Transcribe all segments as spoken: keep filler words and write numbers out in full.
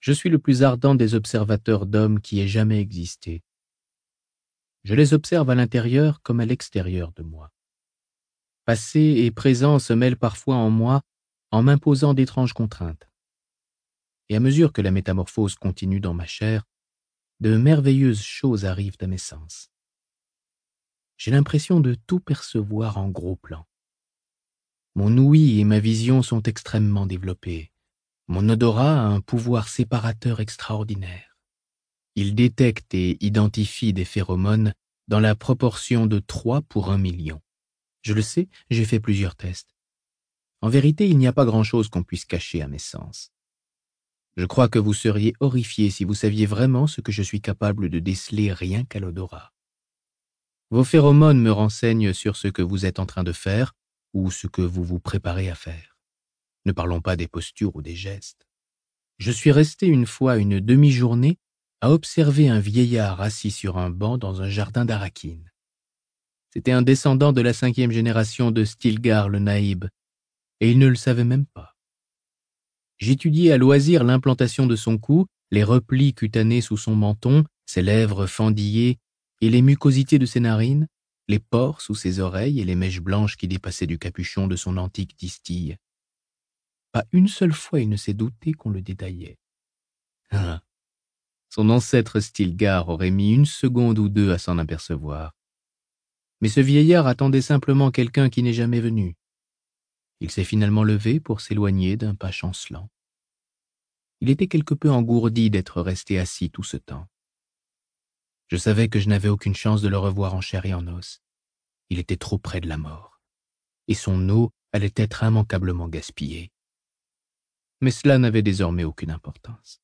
Je suis le plus ardent des observateurs d'hommes qui ait jamais existé. Je les observe à l'intérieur comme à l'extérieur de moi. Passé et présent se mêlent parfois en moi en m'imposant d'étranges contraintes. Et à mesure que la métamorphose continue dans ma chair, de merveilleuses choses arrivent à mes sens. J'ai l'impression de tout percevoir en gros plan. Mon ouïe et ma vision sont extrêmement développés. Mon odorat a un pouvoir séparateur extraordinaire. Il détecte et identifie des phéromones dans la proportion de trois pour un million. Je le sais, j'ai fait plusieurs tests. En vérité, il n'y a pas grand-chose qu'on puisse cacher à mes sens. Je crois que vous seriez horrifiés si vous saviez vraiment ce que je suis capable de déceler rien qu'à l'odorat. Vos phéromones me renseignent sur ce que vous êtes en train de faire ou ce que vous vous préparez à faire. Ne parlons pas des postures ou des gestes. Je suis resté une fois une demi-journée à observer un vieillard assis sur un banc dans un jardin d'Arakeen. C'était un descendant de la cinquième génération de Stilgar le Naïb, et il ne le savait même pas. J'étudiais à loisir l'implantation de son cou, les replis cutanés sous son menton, ses lèvres fendillées et les mucosités de ses narines, les pores sous ses oreilles et les mèches blanches qui dépassaient du capuchon de son antique distille. Pas une seule fois il ne s'est douté qu'on le détaillait. Ah, son ancêtre Stilgar aurait mis une seconde ou deux à s'en apercevoir. Mais ce vieillard attendait simplement quelqu'un qui n'est jamais venu. Il s'est finalement levé pour s'éloigner d'un pas chancelant. Il était quelque peu engourdi d'être resté assis tout ce temps. Je savais que je n'avais aucune chance de le revoir en chair et en os. Il était trop près de la mort, et son eau allait être immanquablement gaspillée. Mais cela n'avait désormais aucune importance.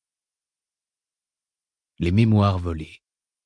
Les mémoires volées.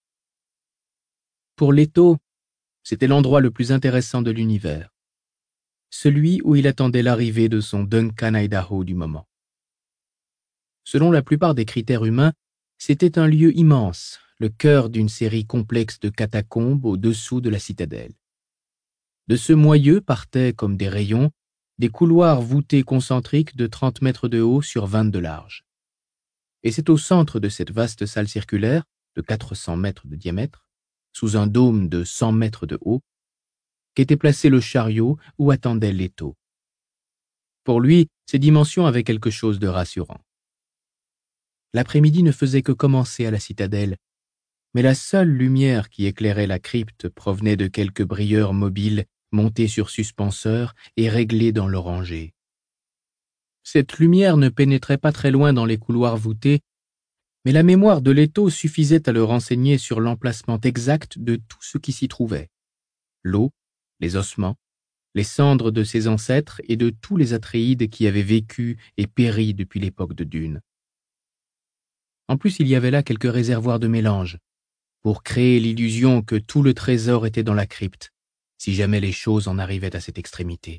Pour Leto, c'était l'endroit le plus intéressant de l'univers, celui où il attendait l'arrivée de son Duncan Idaho du moment. Selon la plupart des critères humains, c'était un lieu immense, le cœur d'une série complexe de catacombes au-dessous de la citadelle. De ce moyeu partaient, comme des rayons, des couloirs voûtés concentriques de trente mètres de haut sur vingt de large. Et c'est au centre de cette vaste salle circulaire, de quatre cents mètres de diamètre, sous un dôme de cent mètres de haut, qu'était placé le chariot où attendait Leto. Pour lui, ces dimensions avaient quelque chose de rassurant. L'après-midi ne faisait que commencer à la citadelle, mais la seule lumière qui éclairait la crypte provenait de quelques brieurs mobiles montés sur suspenseurs et réglés dans l'oranger. Cette lumière ne pénétrait pas très loin dans les couloirs voûtés, mais la mémoire de Leto suffisait à le renseigner sur l'emplacement exact de tout ce qui s'y trouvait. L'eau, les ossements, les cendres de ses ancêtres et de tous les Atréides qui avaient vécu et péri depuis l'époque de Dune. En plus, il y avait là quelques réservoirs de mélange, pour créer l'illusion que tout le trésor était dans la crypte, si jamais les choses en arrivaient à cette extrémité.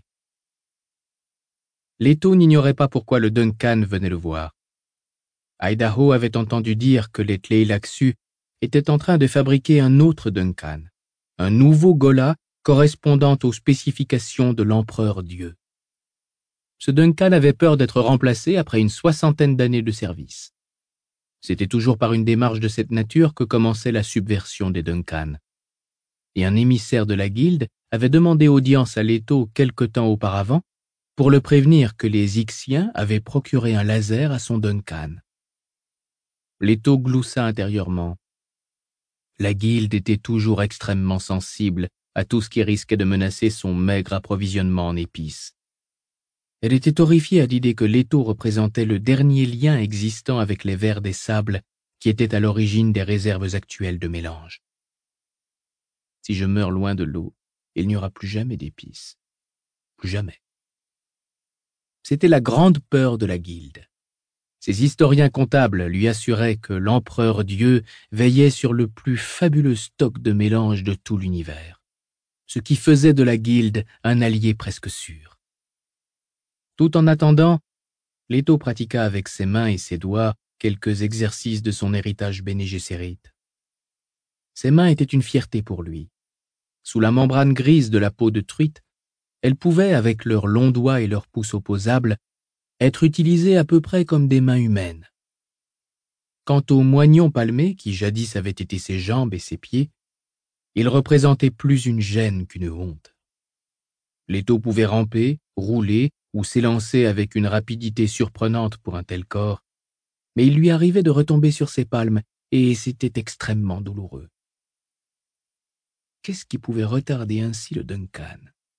Leto n'ignorait pas pourquoi le Duncan venait le voir. Idaho avait entendu dire que les Tleilaxu étaient en train de fabriquer un autre Duncan, un nouveau Ghola correspondant aux spécifications de l'empereur Dieu. Ce Duncan avait peur d'être remplacé après une soixantaine d'années de service. C'était toujours par une démarche de cette nature que commençait la subversion des Duncan. Et un émissaire de la guilde avait demandé audience à Leto quelque temps auparavant pour le prévenir que les Ixiens avaient procuré un laser à son Duncan. Leto gloussa intérieurement. La guilde était toujours extrêmement sensible à tout ce qui risquait de menacer son maigre approvisionnement en épices. Elle était horrifiée à l'idée que Leto représentait le dernier lien existant avec les vers des sables qui étaient à l'origine des réserves actuelles de mélange. Si je meurs loin de l'eau, il n'y aura plus jamais d'épices. Plus jamais. C'était la grande peur de la guilde. Ses historiens comptables lui assuraient que l'empereur Dieu veillait sur le plus fabuleux stock de mélange de tout l'univers, ce qui faisait de la guilde un allié presque sûr. Tout en attendant, Leto pratiqua avec ses mains et ses doigts quelques exercices de son héritage Bene Gesserit. Ses mains étaient une fierté pour lui. Sous la membrane grise de la peau de truite, elles pouvaient, avec leurs longs doigts et leurs pouces opposables, être utilisées à peu près comme des mains humaines. Quant au moignon palmé, qui jadis avait été ses jambes et ses pieds, il représentait plus une gêne qu'une honte. L'étau pouvait ramper, rouler ou s'élancer avec une rapidité surprenante pour un tel corps, mais il lui arrivait de retomber sur ses palmes et c'était extrêmement douloureux. Qu'est-ce qui pouvait retarder ainsi le Duncan?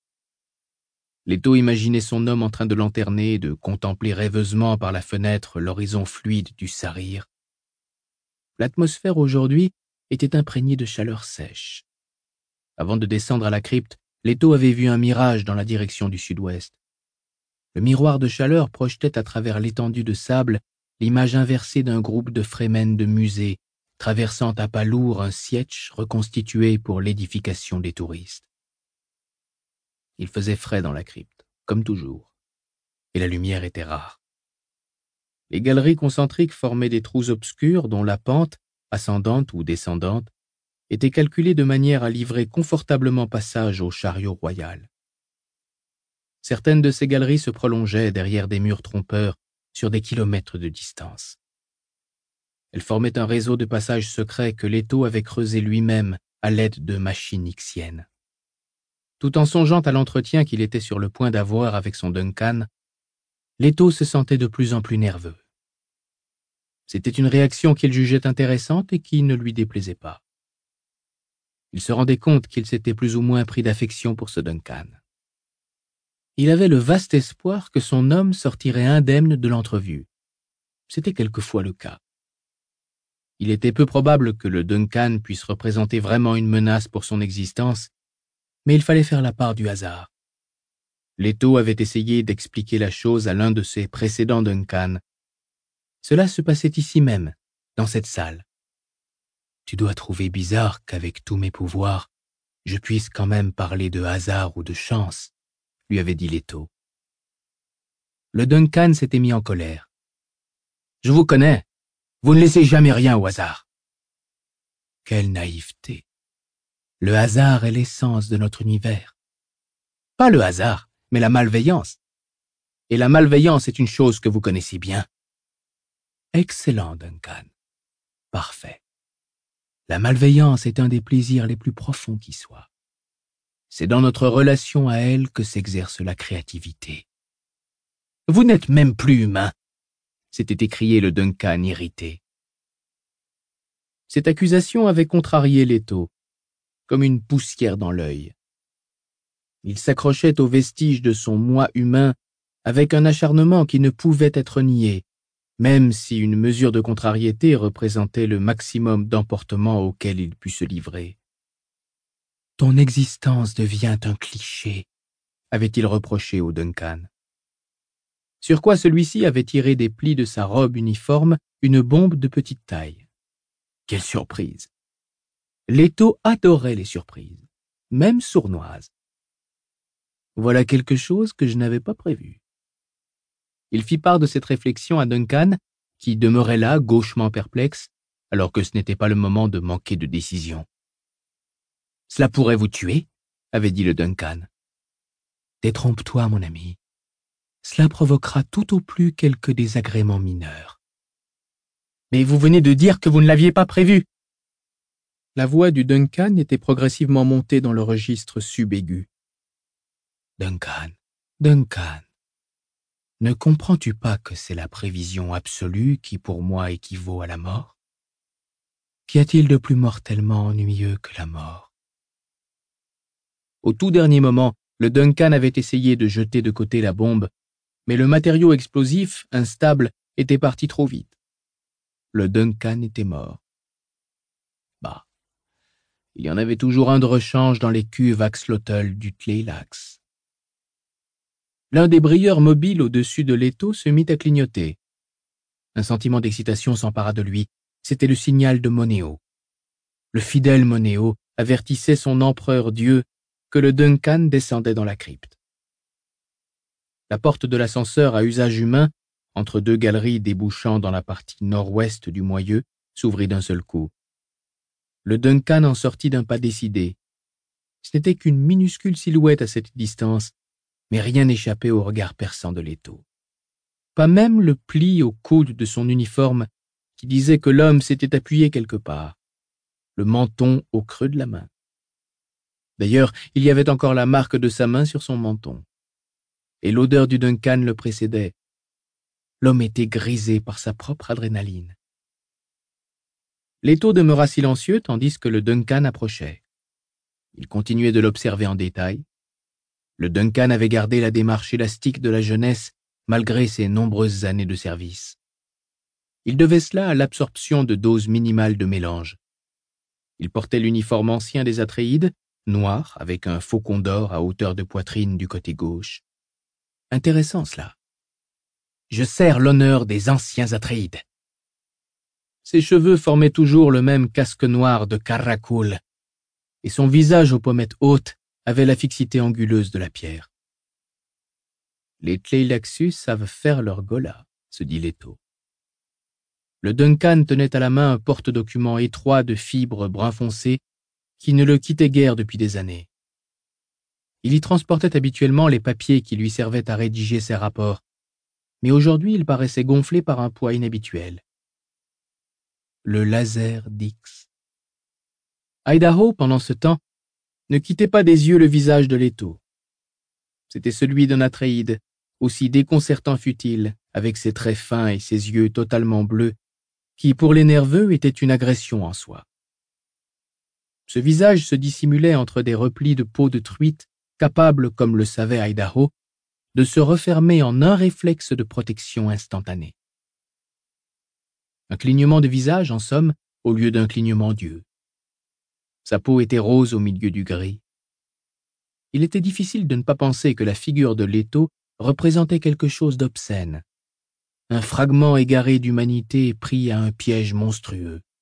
L'étau imaginait son homme en train de lanterner et de contempler rêveusement par la fenêtre l'horizon fluide du Sarir. L'atmosphère aujourd'hui était imprégnée de chaleur sèche. Avant de descendre à la crypte, l'étau avait vu un mirage dans la direction du sud-ouest. Le miroir de chaleur projetait à travers l'étendue de sable l'image inversée d'un groupe de fremen de musée, traversant à pas lourds un sietch reconstitué pour l'édification des touristes. Il faisait frais dans la crypte, comme toujours, et la lumière était rare. Les galeries concentriques formaient des trous obscurs dont la pente, ascendante ou descendante, était calculée de manière à livrer confortablement passage au chariot royal. Certaines de ces galeries se prolongeaient derrière des murs trompeurs sur des kilomètres de distance. Elles formaient un réseau de passages secrets que l'étau avait creusé lui-même à l'aide de machines ixiennes. Tout en songeant à l'entretien qu'il était sur le point d'avoir avec son Duncan, l'étau se sentait de plus en plus nerveux. C'était une réaction qu'il jugeait intéressante et qui ne lui déplaisait pas. Il se rendait compte qu'il s'était plus ou moins pris d'affection pour ce Duncan. Il avait le vaste espoir que son homme sortirait indemne de l'entrevue. C'était quelquefois le cas. Il était peu probable que le Duncan puisse représenter vraiment une menace pour son existence, mais il fallait faire la part du hasard. L'étau avait essayé d'expliquer la chose à l'un de ses précédents Duncan. Cela se passait ici même, dans cette salle. Tu dois trouver bizarre qu'avec tous mes pouvoirs, je puisse quand même parler de hasard ou de chance, lui avait dit l'étau. Le Duncan s'était mis en colère. Je vous connais, vous ne laissez jamais rien au hasard. Quelle naïveté. Le hasard est l'essence de notre univers. Pas le hasard, mais la malveillance. Et la malveillance est une chose que vous connaissez bien. Excellent, Duncan. Parfait. La malveillance est un des plaisirs les plus profonds qui soient. C'est dans notre relation à elle que s'exerce la créativité. Vous n'êtes même plus humain, s'était écrié le Duncan irrité. Cette accusation avait contrarié l'étau, comme une poussière dans l'œil. Il s'accrochait aux vestiges de son moi humain avec un acharnement qui ne pouvait être nié, même si une mesure de contrariété représentait le maximum d'emportement auquel il put se livrer. « Ton existence devient un cliché », avait-il reproché au Duncan. Sur quoi celui-ci avait tiré des plis de sa robe uniforme une bombe de petite taille. Quelle surprise! L'étau adorait les surprises, même sournoises. Voilà quelque chose que je n'avais pas prévu. Il fit part de cette réflexion à Duncan, qui demeurait là, gauchement perplexe, alors que ce n'était pas le moment de manquer de décision. « Cela pourrait vous tuer ?» avait dit le Duncan. « Détrompe-toi, mon ami. Cela provoquera tout au plus quelques désagréments mineurs. »« Mais vous venez de dire que vous ne l'aviez pas prévu !» La voix du Duncan était progressivement montée dans le registre sub-aigu. « Duncan, Duncan, ne comprends-tu pas que c'est la prévision absolue qui pour moi équivaut à la mort? Qu'y a-t-il de plus mortellement ennuyeux que la mort? » Au tout dernier moment, le Duncan avait essayé de jeter de côté la bombe, mais le matériau explosif, instable, était parti trop vite. Le Duncan était mort. Bah, il y en avait toujours un de rechange dans les cuves axolotl du Tleilax. L'un des brilleurs mobiles au-dessus de l'étau se mit à clignoter. Un sentiment d'excitation s'empara de lui. C'était le signal de Monéo. Le fidèle Monéo avertissait son empereur Dieu que le Duncan descendait dans la crypte. La porte de l'ascenseur à usage humain, entre deux galeries débouchant dans la partie nord-ouest du moyeu, s'ouvrit d'un seul coup. Le Duncan en sortit d'un pas décidé. Ce n'était qu'une minuscule silhouette à cette distance, mais rien n'échappait au regard perçant de l'étau. Pas même le pli au coude de son uniforme qui disait que l'homme s'était appuyé quelque part, le menton au creux de la main. D'ailleurs, il y avait encore la marque de sa main sur son menton. Et l'odeur du Duncan le précédait. L'homme était grisé par sa propre adrénaline. Leto demeura silencieux tandis que le Duncan approchait. Il continuait de l'observer en détail. Le Duncan avait gardé la démarche élastique de la jeunesse malgré ses nombreuses années de service. Il devait cela à l'absorption de doses minimales de mélange. Il portait l'uniforme ancien des Atréides, noir, avec un faucon d'or à hauteur de poitrine du côté gauche. Intéressant cela. Je sers l'honneur des anciens Atréides. Ses cheveux formaient toujours le même casque noir de Carracool, et son visage aux pommettes hautes avait la fixité anguleuse de la pierre. Les Tleilaxus savent faire leur gola, se dit Leto. Le Duncan tenait à la main un porte-document étroit de fibres brun foncé qui ne le quittait guère depuis des années. Il y transportait habituellement les papiers qui lui servaient à rédiger ses rapports, mais aujourd'hui il paraissait gonflé par un poids inhabituel. Le laser d'X. Idaho, pendant ce temps, ne quittait pas des yeux le visage de Leto. C'était celui d'un Atréide, aussi déconcertant fut-il, avec ses traits fins et ses yeux totalement bleus, qui, pour les nerveux, était une agression en soi. Ce visage se dissimulait entre des replis de peau de truite, capables, comme le savait Idaho, de se refermer en un réflexe de protection instantané. Un clignement de visage, en somme, au lieu d'un clignement d'yeux. Sa peau était rose au milieu du gris. Il était difficile de ne pas penser que la figure de Leto représentait quelque chose d'obscène, un fragment égaré d'humanité pris à un piège monstrueux.